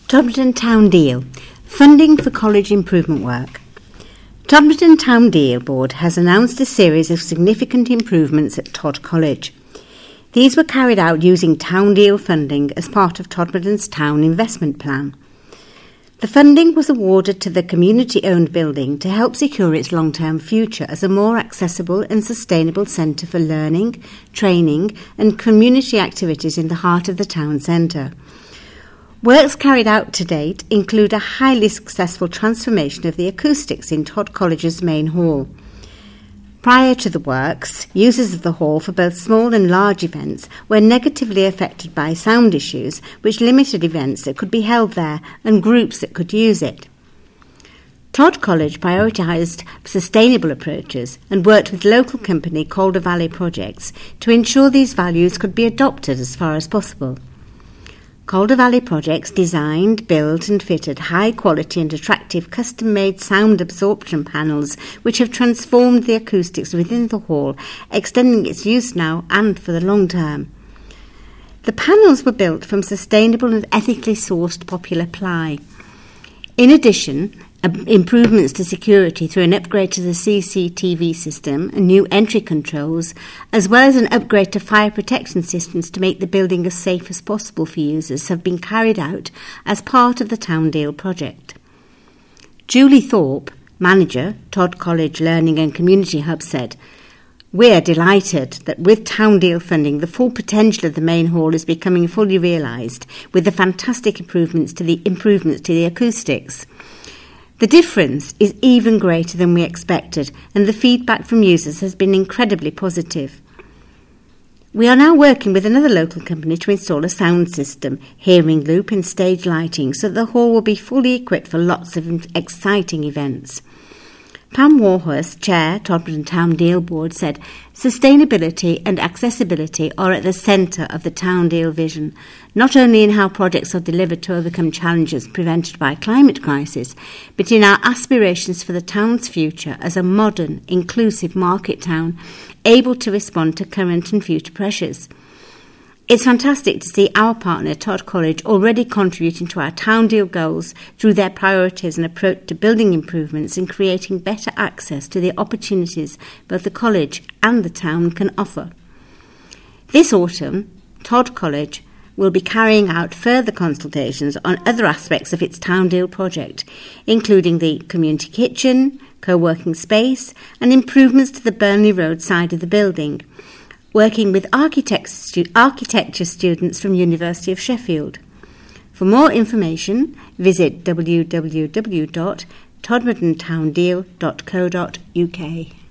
Todmorden Town Deal, funding for college improvement work. Todmorden Town Deal Board has announced a series of significant improvements at Todd College. These were carried out using Town Deal funding as part of Todmorden's Town Investment Plan. The funding was awarded to the community-owned building to help secure its long-term future as a more accessible and sustainable centre for learning, training and community activities in the heart of the town centre. Works carried out to date include a highly successful transformation of the acoustics in Todd College's main hall. Prior to the works, users of the hall for both small and large events were negatively affected by sound issues which limited events that could be held there and groups that could use it. Todd College prioritised sustainable approaches and worked with local company Calder Valley Projects to ensure these values could be adopted as far as possible. Calder Valley Projects designed, built and fitted high-quality and attractive custom-made sound absorption panels which have transformed the acoustics within the hall, extending its use now and for the long term. The panels were built from sustainable and ethically sourced popular ply. In addition, improvements to security through an upgrade to the CCTV system and new entry controls, as well as an upgrade to fire protection systems to make the building as safe as possible for users, have been carried out as part of the Town Deal project. Julie Thorpe, manager, Todd College Learning and Community Hub, said, "We're delighted that with Town Deal funding, the full potential of the main hall is becoming fully realised with the fantastic improvements to the acoustics. The difference is even greater than we expected, and the feedback from users has been incredibly positive. We are now working with another local company to install a sound system, hearing loop and stage lighting so that the hall will be fully equipped for lots of exciting events." Pam Warhurst, Chair, Todmorden Town Deal Board, said, "Sustainability and accessibility are at the centre of the Town Deal vision, not only in how projects are delivered to overcome challenges prevented by climate crisis, but in our aspirations for the town's future as a modern, inclusive market town, able to respond to current and future pressures. It's fantastic to see our partner, Todd College, already contributing to our Town Deal goals through their priorities and approach to building improvements and creating better access to the opportunities both the college and the town can offer. This autumn, Todd College will be carrying out further consultations on other aspects of its Town Deal project, including the community kitchen, co-working space and improvements to the Burnley Road side of the building, working with architecture students from University of Sheffield. For more information, visit www.todmordentowndeal.co.uk.